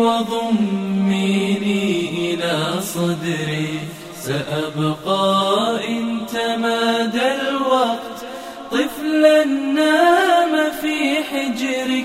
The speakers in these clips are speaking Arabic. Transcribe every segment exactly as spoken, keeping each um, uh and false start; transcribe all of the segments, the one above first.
وضميني إلى صدري، سأبقى إن تمادى الوقت طفلا نام في حجرك.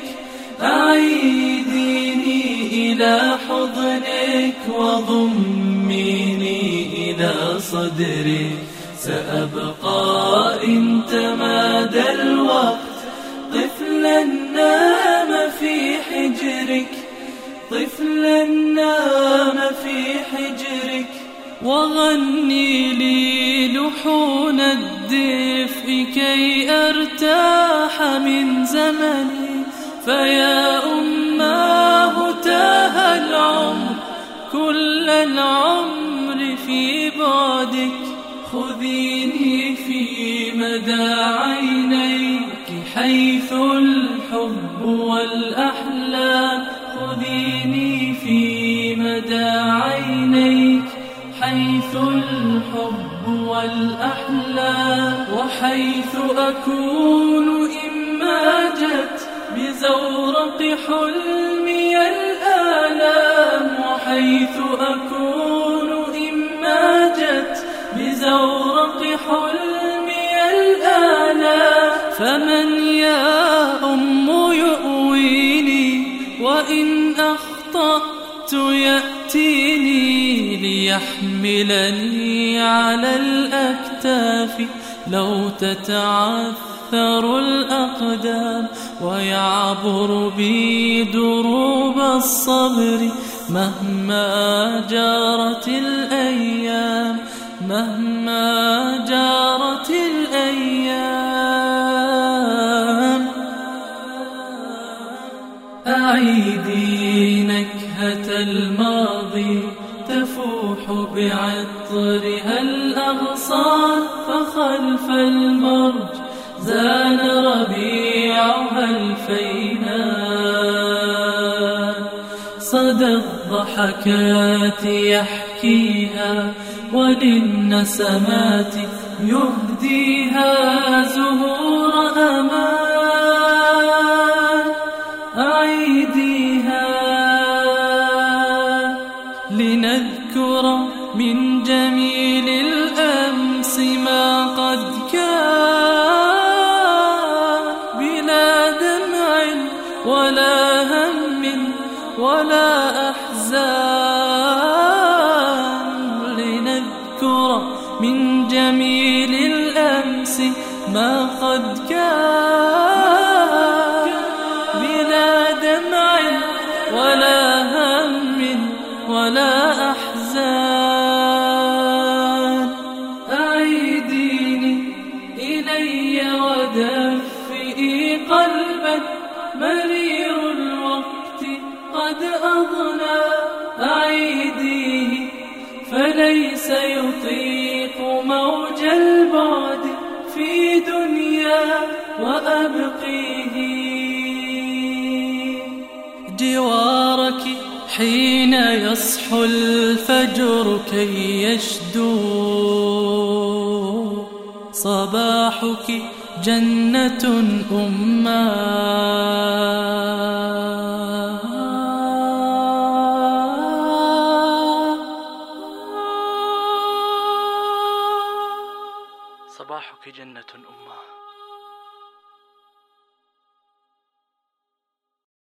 أعيديني إلى حضنك وضميني إلى صدري، سأبقى إن تمادى الوقت طفلا نام في حجرك، طفلا نام في حجرك. وغني لي لحون الدفء كي أرتاح من زمني، فيا أماه تاه العمر كل العمر في بعدك. خذيني في مدى عينيك حيث الحب والأحلام، خذيني في مدى عينيك حيث الحب والأحلام، وحيث أكون إن ماجت بزورق حلمي الآلام، وحيث أكون إن ماجت بزورق حلمي الآلام. فمن يا أم يؤويني وإن أخطأت يأتيني، ليحملني على الأكتاف لو تتعثر الأقدام، ويعبر بي دروب الصبر مهما جارت الأيام، مهما جارت الأيام. أعيدي نكهة الماضي تفوح بعطرها الأغصان، فخلف المرج زان ربيعها الفينان. صدى الضحكات يحكيها وللنسمات يهديها زهور أمان. أعيديها لنذكر من جميل الأمس ما قد كان، بلا دمع ولا هم ولا أحزان. لنذكر من جميل الأمس ما قد كان، بلا دمع ولا هم ولا أحزان. أعيديني إلي ودفئي قلبا مرير الوقت قد أضنى. أعيديه فليس يطيق موج البعد في دنيا، وأبقيه جوارك حين يصحو الفجر كي يشدو صباحك جنة أمّا.